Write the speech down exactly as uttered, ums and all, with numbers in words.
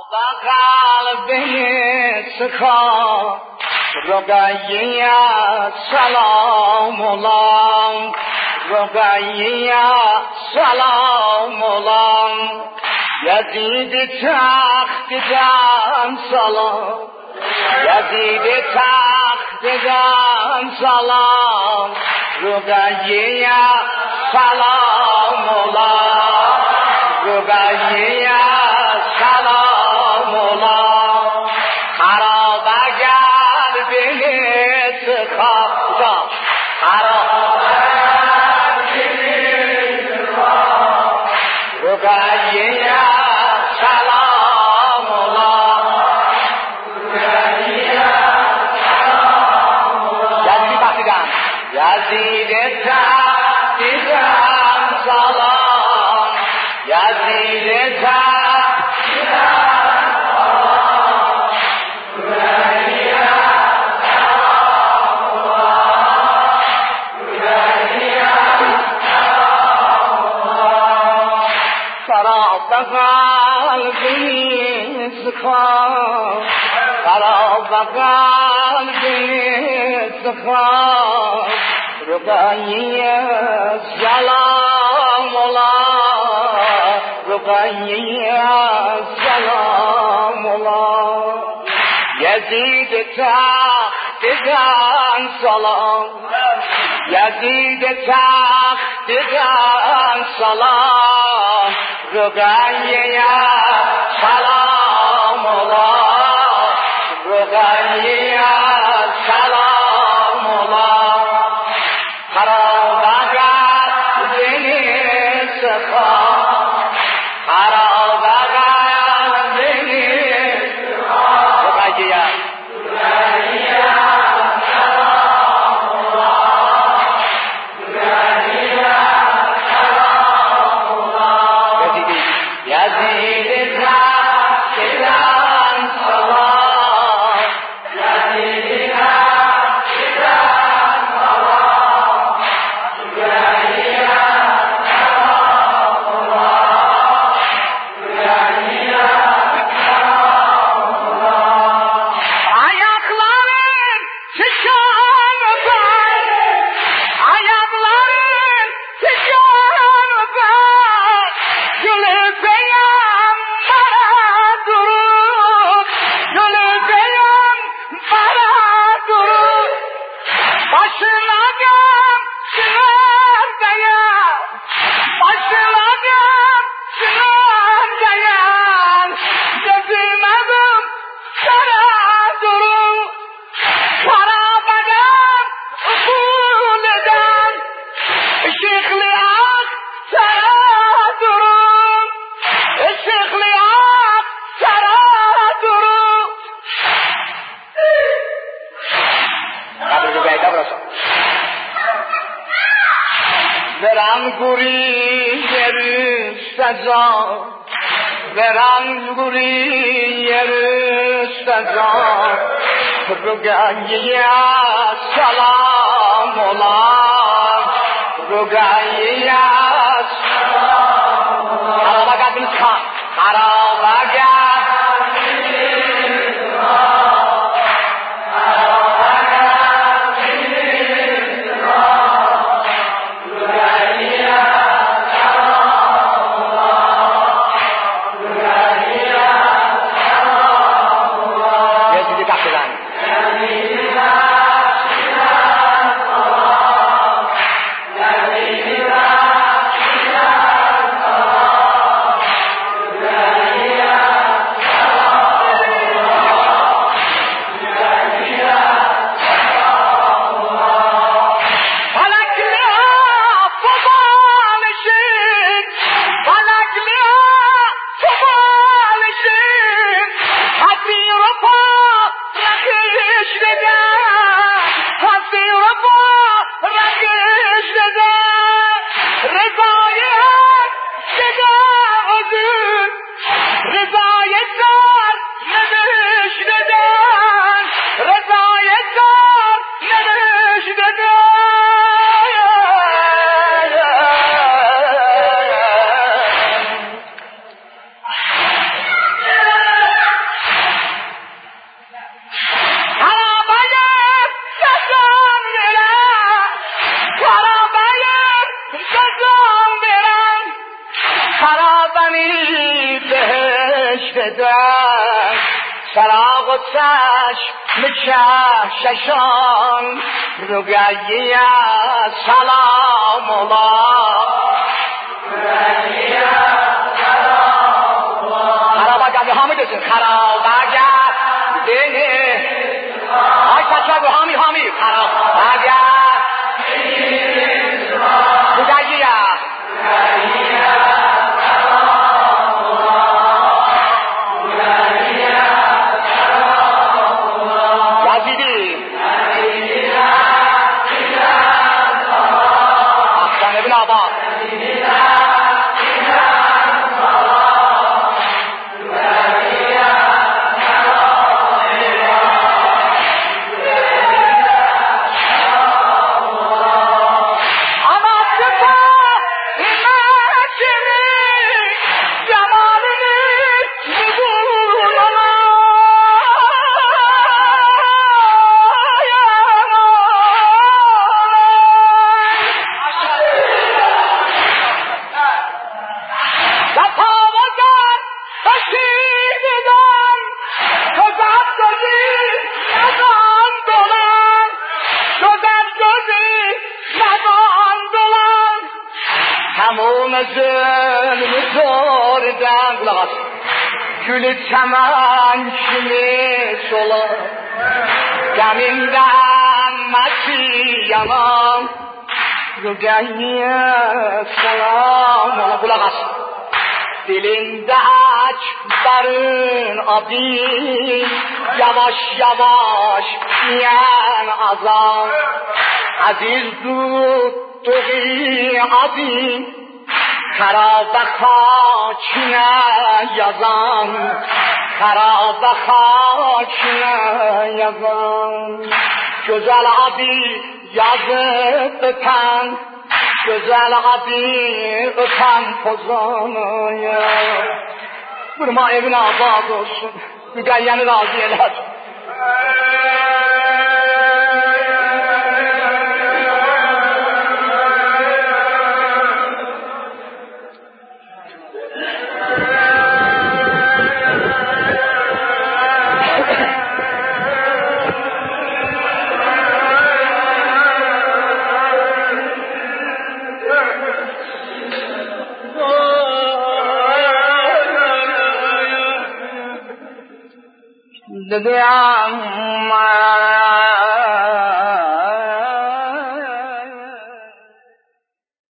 قلبه سخا رقیه سلام الله رقیه سلام الله یزید تخت جان سلام یزید تخت جان سلام رقیه سلام الله رقیه سلام الله خراب اگر بهت خواب خراب اگر بهت خواب رقیه سلام الله رقیه سلام الله یزید تقدیرم سلام یزید تقدیرم قلبی سخا خراب قلبی سخا رقیه سلام الله رقیه سلام الله یزید تخت جان سلام یزید تخت جان سلام رقیه سلام الله رقیه سلام الله خراب اگر دل سخا خراب اگر دل سخا رقیه رقیه سلام الله رقیه سلام الله یزید تخت جان سلام یزید تخت جان سلام رقیه سلام الله رقیه سلام الله ayakların sıçan öper ayakların sıçan öper gülü beyan para durur gülü beyan para durur başına gam çınar dayan başına gam çınar dayan gözümedim sana durur para bagan usul eden ışıklı ak sana durur ışıklı ak sana durur قبل بیایده برسان برم گوری یرستزا برم گوری یرستزا رقیه سلام الله رقیه سلام الله خراب اگر دل سخا خراب اگر Yeah. زدن سراغ و چشم چششان رگیه سلام الله رگیه سلام الله خراباگر به حامی دسته خراباگر دینه آی تشبه به حامی حامی خراباگر رگیه رگیه gülü çemen kimi sola Geminden mesi yanan Rügeyye selam Ona kulak as Dilinde açların adı Yavaş yavaş diyen azam Aziz tuttuğu adı خراب خاکine yazan خراب خاکine yazan güzel abi yazıp öpen güzel abi öpen pozanaya vurma evine abad olsun mügayyeni razı eyler ددیم